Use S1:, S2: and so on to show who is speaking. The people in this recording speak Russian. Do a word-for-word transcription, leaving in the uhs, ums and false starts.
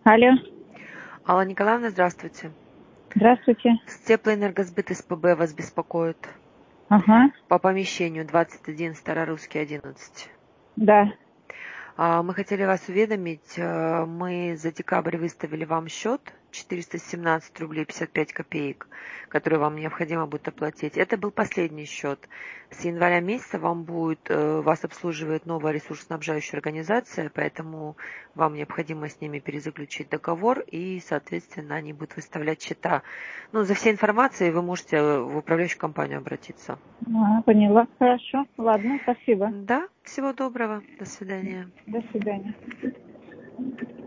S1: Алло,
S2: Алла Николаевна, здравствуйте.
S1: здравствуйте.
S2: С Теплоэнергосбыт СПБ вас беспокоит.
S1: Ага,
S2: По помещению двадцать один, Старорусский, одиннадцать.
S1: да.
S2: А, Мы хотели вас уведомить, э, мы за декабрь выставили вам счет четыреста семнадцать рублей пятьдесят пять копеек, который вам необходимо будет оплатить. Это был последний счет. С января месяца вам будет, э, вас обслуживает новая ресурсоснабжающая организация, поэтому вам необходимо с ними перезаключить договор и, соответственно, они будут выставлять счета. Ну, за всей информацией вы можете в управляющую компанию обратиться.
S1: Ага, поняла. Хорошо. Ладно, спасибо.
S2: Да, всего доброго. До свидания.
S1: До свидания.